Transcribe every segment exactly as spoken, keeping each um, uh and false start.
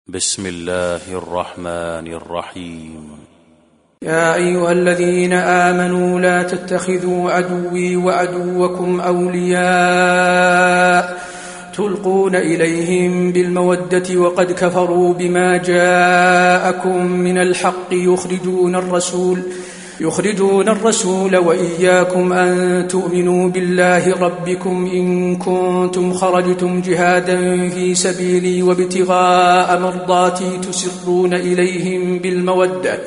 بسم الله الرحمن الرحيم. يا أيها الذين آمنوا لا تتخذوا عدوي وعدوكم أولياء تلقون إليهم بالمودة وقد كفروا بما جاءكم من الحق يخرجون الرسول يخرجون الرسول وإياكم أن تؤمنوا بالله ربكم إن كنتم خرجتم جهادا في سبيلي وابتغاء مرضاتي تسرون إليهم بالمودة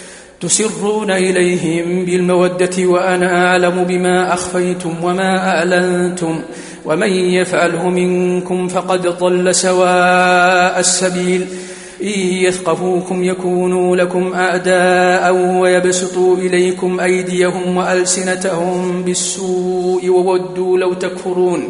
تسرون إليهم بالمودة وأنا أعلم بما أخفيتم وما أعلنتم ومن يفعله منكم فقد ضل سواء السبيل إن يثقفوكم يكونوا لكم أعداء ويبسطوا إليكم أيديهم وألسنتهم بالسوء وودوا لو تكفرون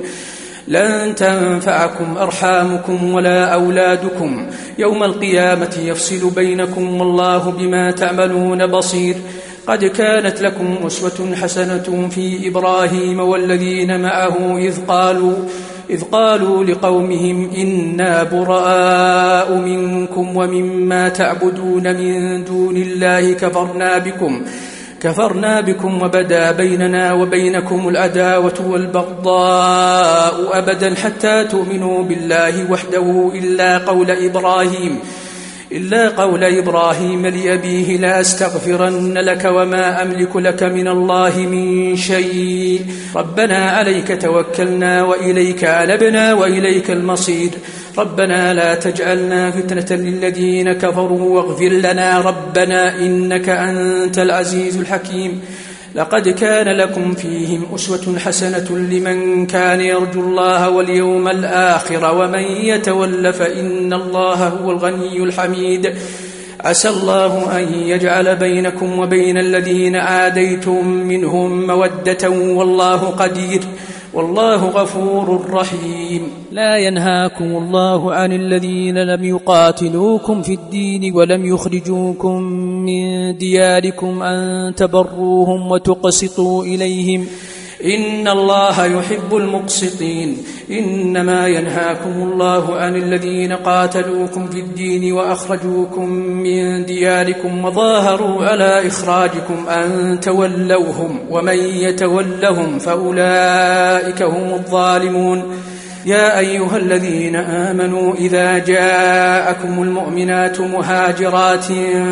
لن تنفعكم أرحامكم ولا أولادكم يوم القيامة يفصل بينكم والله بما تعملون بصير. قد كانت لكم أسوة حسنة في إبراهيم والذين معه إذ قالوا إذ قالوا لقومهم إنا براء منكم ومما تعبدون من دون الله كفرنا بكم كفرنا بكم وبدا بيننا وبينكم العداوة والبغضاء أبدا حتى تؤمنوا بالله وحده إلا قول إبراهيم إلا قول إبراهيم لأبيه لا أستغفرن لك وما أملك لك من الله من شيء ربنا عليك توكلنا وإليك أنبنا وإليك المصير ربنا لا تجعلنا فتنة للذين كفروا واغفر لنا ربنا إنك أنت العزيز الحكيم. لقد كان لكم فيهم أسوة حسنة لمن كان يرجو الله واليوم الآخر ومن يتول فإن الله هو الغني الحميد. عسى الله أن يجعل بينكم وبين الذين عاديتم منهم مودة والله قدير والله غفور رحيم. لا ينهاكم الله عن الذين لم يقاتلوكم في الدين ولم يخرجوكم من دياركم أن تبروهم وتقسطوا إليهم إن الله يحب المقسطين. إنما ينهاكم الله عن الذين قاتلوكم في الدين وأخرجوكم من دياركم وظاهروا على إخراجكم أن تولوهم ومن يتولهم فأولئك هم الظالمون. يا أيها الذين آمنوا إذا جاءكم المؤمنات مهاجرات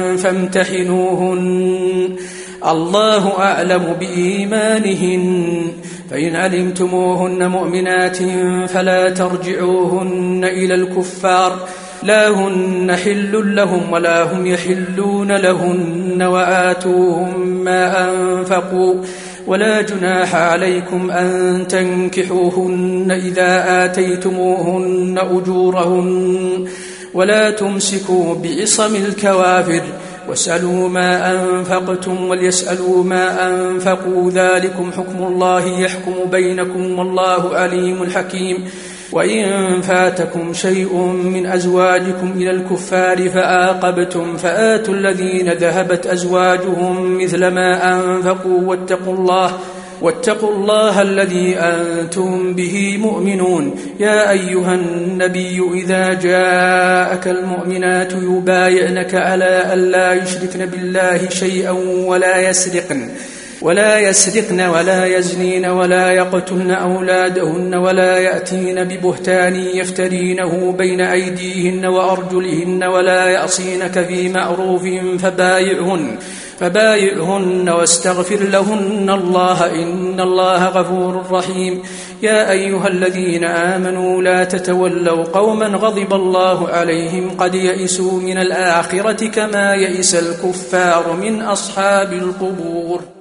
فامتحنوهن الله أعلم بإيمانهن فإن علمتموهن مؤمنات فلا ترجعوهن إلى الكفار لا هن حل لهم ولا هم يحلون لهن وآتوهم ما أنفقوا ولا جناح عليكم أن تنكحوهن إذا آتيتموهن أجورهن ولا تمسكوا بعصم الكوافر واسألوا ما أنفقتم وليسألوا ما أنفقوا ذلكم حكم الله يحكم بينكم والله عليم حكيم. وإن فاتكم شيء من أزواجكم إلى الكفار فآقبتم فآتوا الذين ذهبت أزواجهم مثل ما أنفقوا واتقوا الله واتقوا الله الذي أنتم به مؤمنون. يا أيها النبي إذا جاءك المؤمنات يبايعنك على ألا يشركن بالله شيئا ولا يسرقن ولا يسرقن ولا يزنين ولا يقتلن أولادهن ولا يأتين ببهتان يفترينه بين أيديهن وأرجلهن ولا يعصينك في معروف فبايعهن فبايعهن واستغفر لهن الله إن الله غفور رحيم. يا أيها الذين آمنوا لا تتولوا قوما غضب الله عليهم قد يئسوا من الآخرة كما يئس الكفار من أصحاب القبور.